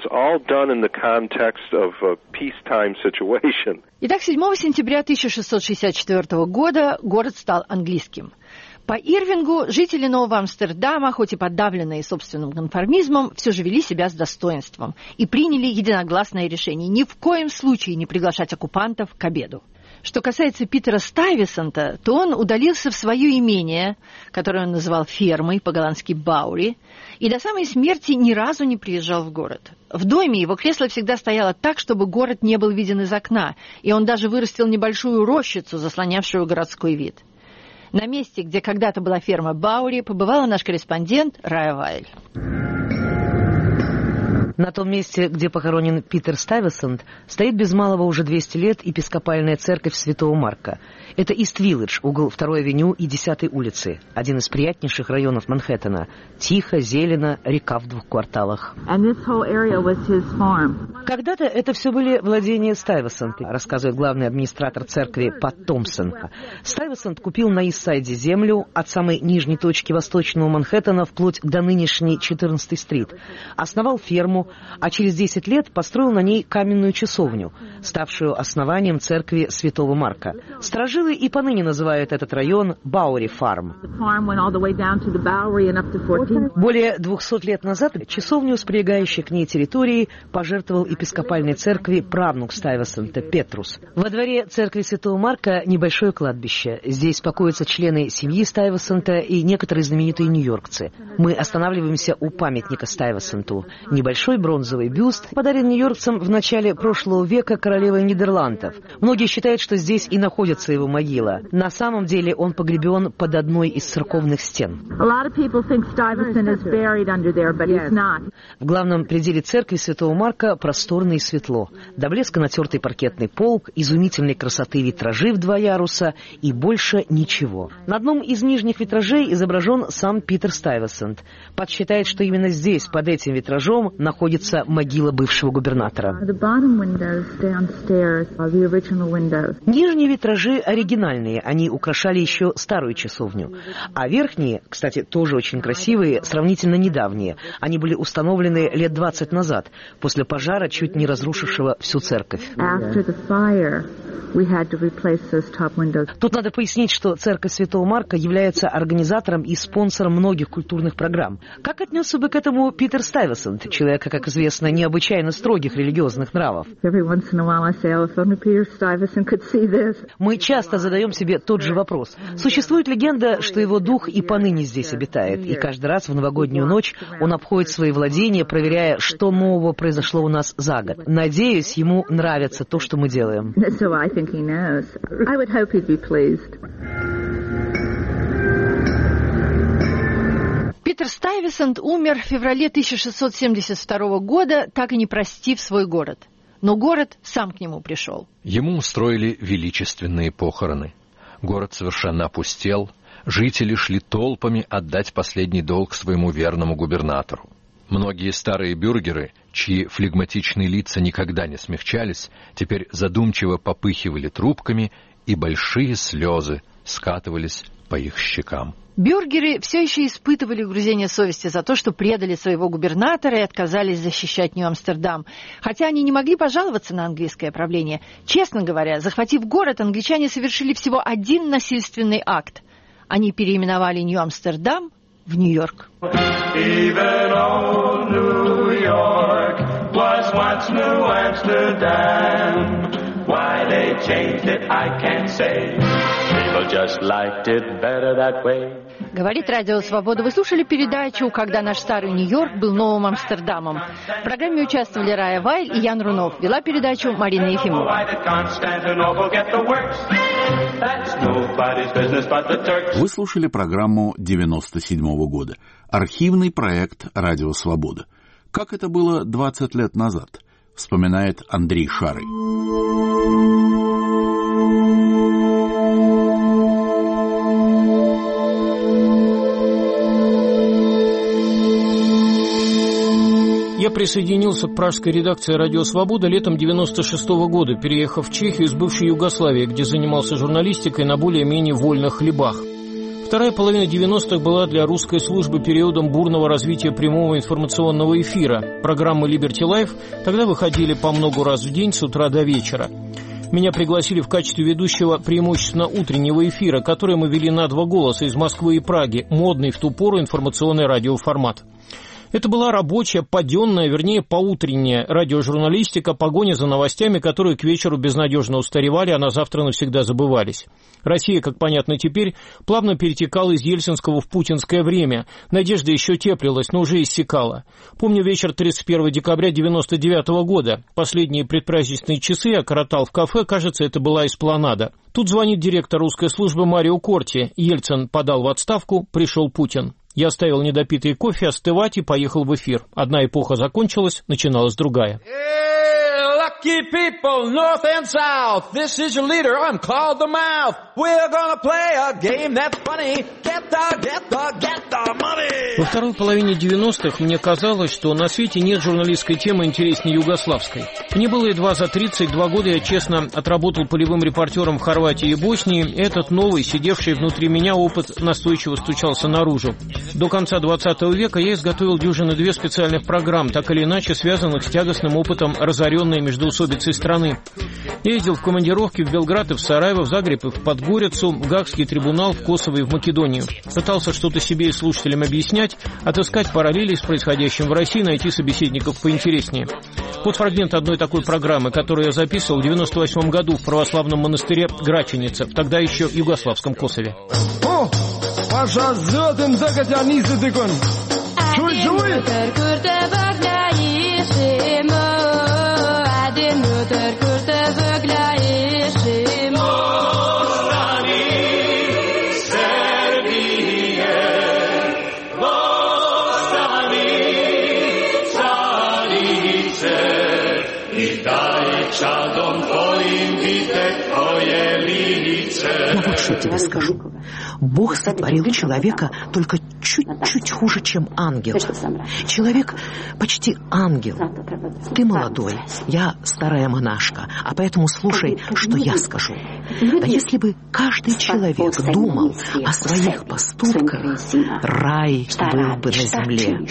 Итак, седьмого сентября тысяча шестьсот шестьдесят четвёртого года город стал английским. По Ирвингу жители Нового Амстердама, хоть и подавленные собственным конформизмом, все же вели себя с достоинством и приняли единогласное решение ни в коем случае не приглашать оккупантов к обеду. Что касается Питера Стайвесанта, то он удалился в свое имение, которое он называл фермой, по-голландски «баури», и до самой смерти ни разу не приезжал в город. В доме его кресло всегда стояло так, чтобы город не был виден из окна, и он даже вырастил небольшую рощицу, заслонявшую городской вид. На месте, где когда-то была ферма Баури, побывала наш корреспондент Рая Вайль. На том месте, где похоронен Питер Стайвесант, стоит без малого уже двести лет епископальная церковь Святого Марка. Это Ист-Виллидж, угол второй авеню и десятой улицы, один из приятнейших районов Манхэттена. Тихо, зелено, река в двух кварталах. Когда-то это все были владения Стайвесанта, рассказывает главный администратор церкви Пат Томпсон. Стайвесант купил на Ист-Сайде землю от самой нижней точки восточного Манхэттена вплоть до нынешней четырнадцатой стрит. Основал ферму, а через десять лет построил на ней каменную часовню, ставшую основанием церкви Святого Марка. Сторожилы и поныне называют этот район Баури Фарм. Более двухсот лет назад часовню с прилегающей к ней территорией пожертвовал епископальной церкви правнук Стайвесанта Петрус. Во дворе церкви Святого Марка небольшое кладбище. Здесь покоятся члены семьи Стайвесанта и некоторые знаменитые нью-йоркцы. Мы останавливаемся у памятника Стайвесанту. Небольшой бронзовый бюст подарен нью-йоркцам в начале прошлого века королевой Нидерландов. Многие считают, что здесь и находится его могила. На самом деле он погребен под одной из церковных стен. В главном пределе церкви Святого Марка просторно и светло. До блеска натертый паркетный пол, изумительной красоты витражи в два яруса и больше ничего. На одном из нижних витражей изображен сам Питер Стайвесант. Пат считает, что именно здесь, под этим витражом, находится могила бывшего губернатора. Нижние витражи оригинальные, они украшали еще старую часовню. А верхние, кстати, тоже очень красивые, сравнительно недавние. Они были установлены лет двадцать назад, после пожара, чуть не разрушившего всю церковь. Тут надо пояснить, что церковь Святого Марка является организатором и спонсором многих культурных программ. Как отнесся бы к этому Питер Стайвесант, человека, как известно, необычайно строгих религиозных нравов? Мы часто задаем себе тот же вопрос. Существует легенда, что его дух и поныне здесь обитает, и каждый раз в новогоднюю ночь он обходит свои владения, проверяя, что нового произошло у нас за год. Надеюсь, ему нравится то, что мы делаем. Питер Стайвесант умер в феврале тысяча шестьсот семьдесят второго года, так и не простив свой город. Но город сам к нему пришел. Ему устроили величественные похороны. Город совершенно опустел, жители шли толпами отдать последний долг своему верному губернатору. Многие старые бюргеры, чьи флегматичные лица никогда не смягчались, теперь задумчиво попыхивали трубками, и большие слезы скатывались по их щекам. Бюргеры все еще испытывали угрызение совести за то, что предали своего губернатора и отказались защищать Нью-Амстердам. Хотя они не могли пожаловаться на английское правление. Честно говоря, захватив город, англичане совершили всего один насильственный акт. Они переименовали Нью-Амстердам в Нью-Йорк. Why they changed it, I can't say. People just liked it better that way. Говорит Радио Свобода. Вы слушали передачу «Когда наш старый Нью-Йорк был новым Амстердамом». В программе участвовали Рая Вайль и Ян Рунов. Вела передачу Марина Ефимова. Вы слушали программу девяносто седьмого года. Архивный проект «Радио Свобода». Как это было двадцать лет назад, вспоминает Андрей Шарый. Я присоединился к пражской редакции «Радио Свобода» летом девяносто шестого года, переехав в Чехию из бывшей Югославии, где занимался журналистикой на более-менее вольных хлебах. Вторая половина девяностых была для русской службы периодом бурного развития прямого информационного эфира. Программы Liberty Life тогда выходили по много раз в день с утра до вечера. Меня пригласили в качестве ведущего преимущественно утреннего эфира, который мы вели на два голоса из Москвы и Праги, модный в ту пору информационный радиоформат. Это была рабочая, паденная, вернее, поутренняя радиожурналистика, погоня за новостями, которые к вечеру безнадежно устаревали, а на завтра навсегда забывались. Россия, как понятно теперь, плавно перетекала из ельцинского в путинское время. Надежда еще теплилась, но уже иссякала. Помню вечер тридцать первого декабря девяносто девятого года. Последние предпраздничные часы я коротал в кафе, кажется, это была эспланада. Тут звонит директор русской службы Марио Корти. Ельцин подал в отставку, пришел Путин. Я оставил недопитый кофе остывать и поехал в эфир. Одна эпоха закончилась, начиналась другая. Lucky people, north and south, this is your leader, I'm called the Mouth. We're gonna play a game that's funny, get the, get the, get the money. Во второй половине девяностых мне казалось, что на свете нет журналистской темы интереснее югославской. Мне было едва за тридцать два года, я честно отработал полевым репортером в Хорватии и Боснии, и этот новый, сидевший внутри меня опыт настойчиво стучался наружу. До конца двадцатого века я изготовил дюжины две специальных программ, так или иначе связанных с тягостным опытом разоренной междоусобицей страны. Я ездил в командировки в Белград и в Сараево, в Загреб и в Подгорицу, в Гаагский трибунал, в Косово и в Македонию. Пытался что-то себе и слушателям объяснять, отыскать параллели с происходящим в России, найти собеседников поинтереснее. Вот фрагмент одной такой программы, которую я записывал в девяносто восьмом году в православном монастыре Граченица, тогда еще югославском Косове. О, пожалуйста, чуй-чуй! Я вот что тебе скажу. Бог сотворил человека только чуть-чуть хуже, чем ангел. Человек почти ангел. Ты молодой, я старая монашка, а поэтому слушай, что я скажу. Да если бы каждый человек думал о своих поступках, рай был бы на земле.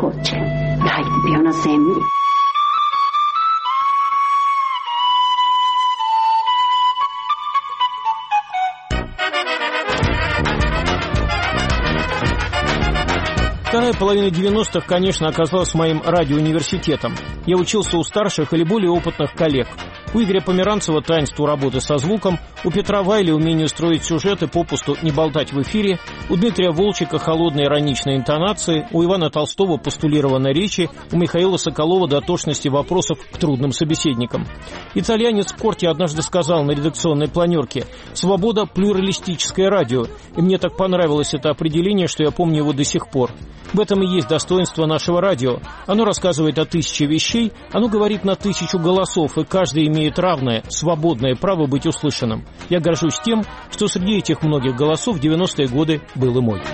Вторая половина девяностых, конечно, оказалась моим радиоуниверситетом. Я учился у старших или более опытных коллег. У Игоря Померанцева таинству работы со звуком, у Петра Вайли умению строить сюжеты, попусту не болтать в эфире, у Дмитрия Волчика холодные ироничные интонации, у Ивана Толстого постулированной речи, у Михаила Соколова дотошности вопросов к трудным собеседникам. Итальянец Корти однажды сказал на редакционной планерке: «Свобода – плюралистическое радио», и мне так понравилось это определение, что я помню его до сих пор. В этом и есть достоинство нашего радио. Оно рассказывает о тысяче вещей, оно говорит на тысячу голосов, и каждый имеет равное, свободное право быть услышанным. Я горжусь тем, что среди этих многих голосов в девяностые годы был и мой.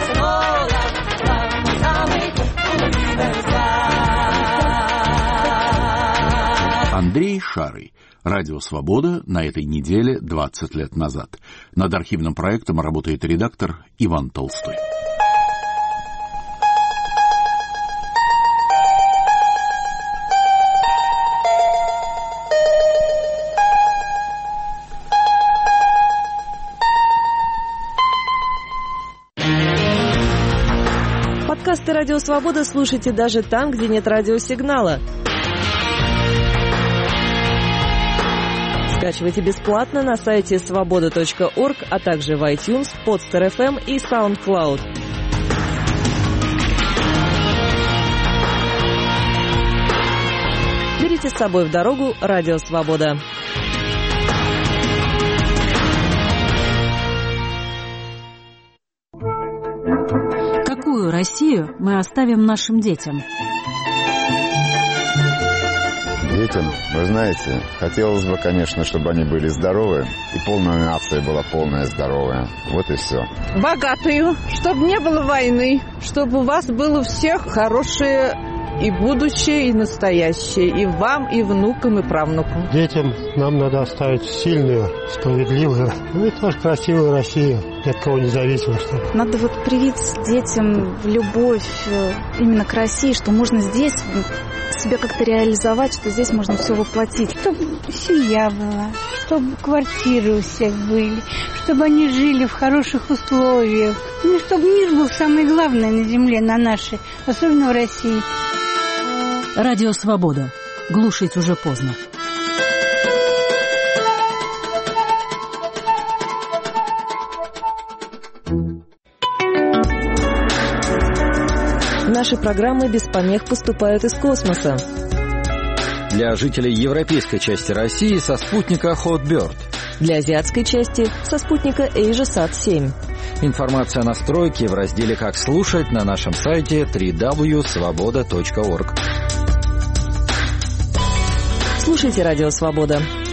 Андрей Шарый. Радио «Свобода» на этой неделе двадцать лет назад. Над архивным проектом работает редактор Иван Толстой. Подкасты «Радио Свобода» слушайте даже там, где нет радиосигнала. Скачивайте бесплатно на сайте свобода точка орг, а также в iTunes, Podster эф эм и SoundCloud. Берите с собой в дорогу «Радио Свобода». Какую Россию мы оставим нашим детям? Детям, вы знаете, хотелось бы, конечно, чтобы они были здоровы, и полная нация была полная здоровая. Вот и все. Богатую, чтобы не было войны, чтобы у вас было у всех хорошее и будущее, и настоящее, и вам, и внукам, и правнукам. Детям нам надо оставить сильную, справедливую, ну и тоже красивую Россию, ни от кого не зависимо. Чтобы. Надо вот привить детям любовь именно к России, что можно здесь себя как-то реализовать, что здесь можно все воплотить. Чтобы семья была, чтобы квартиры у всех были, чтобы они жили в хороших условиях. Ну, чтобы мир был самое главное на земле, на нашей, особенно в России. Радио «Свобода». Глушить уже поздно. Наши программы без помех поступают из космоса. Для жителей европейской части России со спутника Hotbird. Для азиатской части со спутника AsiaSat семь. Информация о настройке в разделе «Как слушать» на нашем сайте дабл-ю дабл ю дабл ю точка свобода точка орг. Слушайте «Радио Свобода».